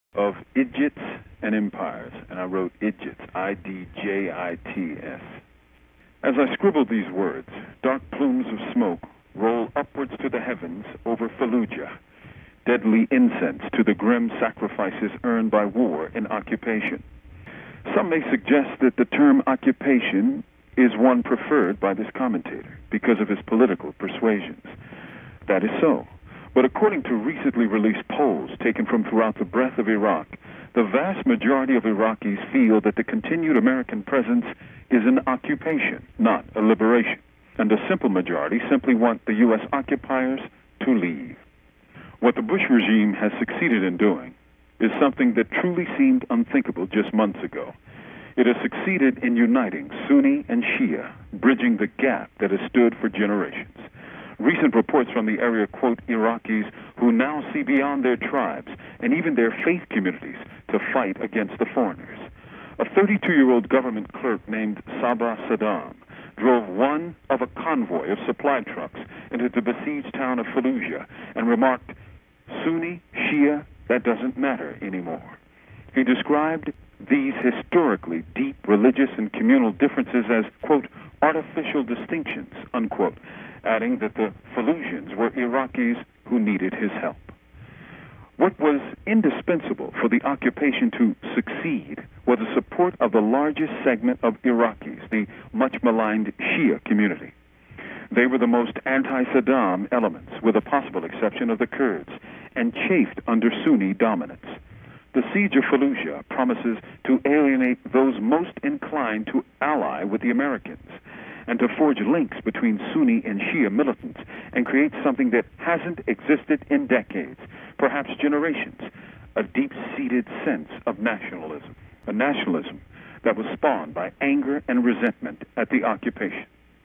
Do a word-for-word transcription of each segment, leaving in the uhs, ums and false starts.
of idiots and empires, and I wrote idiots, I D J I T S. As I scribbled these words, dark plumes of smoke roll upwards to the heavens over Fallujah, deadly incense to the grim sacrifices earned by war and occupation. Some may suggest that the term occupation is one preferred by this commentator because of his political persuasions. That is so. But according to recently released polls taken from throughout the breadth of Iraq, the vast majority of Iraqis feel that the continued American presence is an occupation, not a liberation. And a simple majority simply want the U S occupiers to leave. What the Bush regime has succeeded in doing is something that truly seemed unthinkable just months ago. It has succeeded in uniting Sunni and Shia, bridging the gap that has stood for generations. Recent reports from the area quote Iraqis who now see beyond their tribes and even their faith communities to fight against the foreigners. A thirty-two-year-old government clerk named Sabah Saddam drove one of a convoy of supply trucks into the besieged town of Fallujah and remarked, "Sunni, Shia, that doesn't matter anymore." He described these historically deep religious and communal differences as, quote, artificial distinctions, unquote, adding that the Fallujans were Iraqis who needed his help. What was indispensable for the occupation to succeed was the support of the largest segment of Iraqis, the much-maligned Shia community. They were the most anti-Saddam elements, with a possible exception of the Kurds, and chafed under Sunni dominance. The siege of Fallujah promises to alienate those most inclined to ally with the Americans and to forge links between Sunni and Shia militants and create something that hasn't existed in decades, perhaps generations, a deep-seated sense of nationalism, a nationalism that was spawned by anger and resentment at the occupation.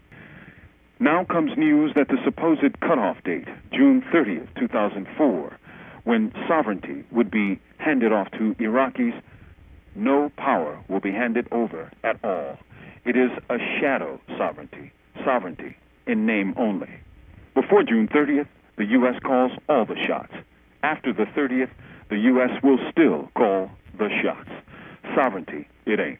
Now comes news that the supposed cutoff date, June thirtieth, two thousand four, when sovereignty would be handed off to Iraqis, no power will be handed over at all. It is a shadow sovereignty, sovereignty in name only. Before June thirtieth, the U S calls all the shots. After the thirtieth, the U S will still call the shots. Sovereignty, it ain't.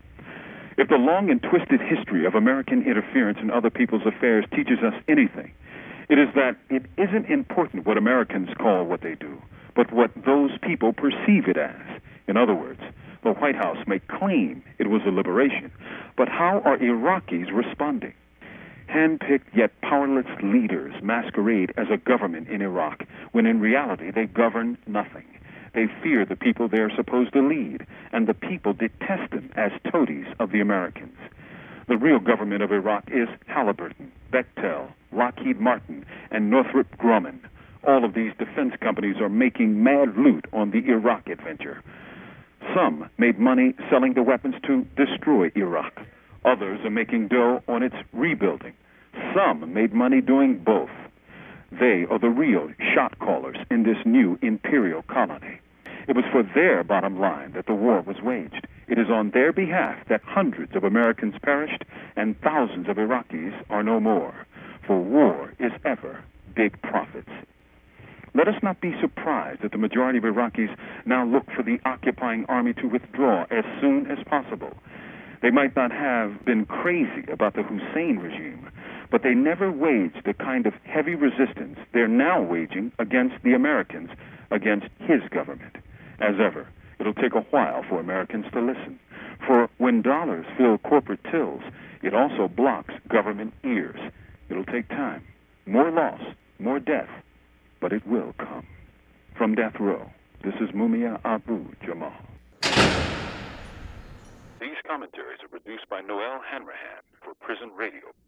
If the long and twisted history of American interference in other people's affairs teaches us anything, it is that it isn't important what Americans call what they do, but what those people perceive it as. In other words, the White House may claim it was a liberation, but how are Iraqis responding? Hand-picked yet powerless leaders masquerade as a government in Iraq, when in reality they govern nothing. They fear the people they are supposed to lead, and the people detest them as toadies of the Americans. The real government of Iraq is Halliburton, Bechtel, Lockheed Martin, and Northrop Grumman. All of these defense companies are making mad loot on the Iraq adventure. Some made money selling the weapons to destroy Iraq. Others are making dough on its rebuilding. Some made money doing both. They are the real shot callers in this new imperial colony. It was for their bottom line that the war was waged. It is on their behalf that hundreds of Americans perished and thousands of Iraqis are no more. For war is ever big profits. Let us not be surprised that the majority of Iraqis now look for the occupying army to withdraw as soon as possible. They might not have been crazy about the Hussein regime, but they never waged the kind of heavy resistance they're now waging against the Americans, against his government. As ever, it'll take a while for Americans to listen. For when dollars fill corporate tills, it also blocks government ears. It'll take time, more loss, more death, but it will come. From Death Row, this is Mumia Abu Jamal. These commentaries are produced by Noel Hanrahan for Prison Radio.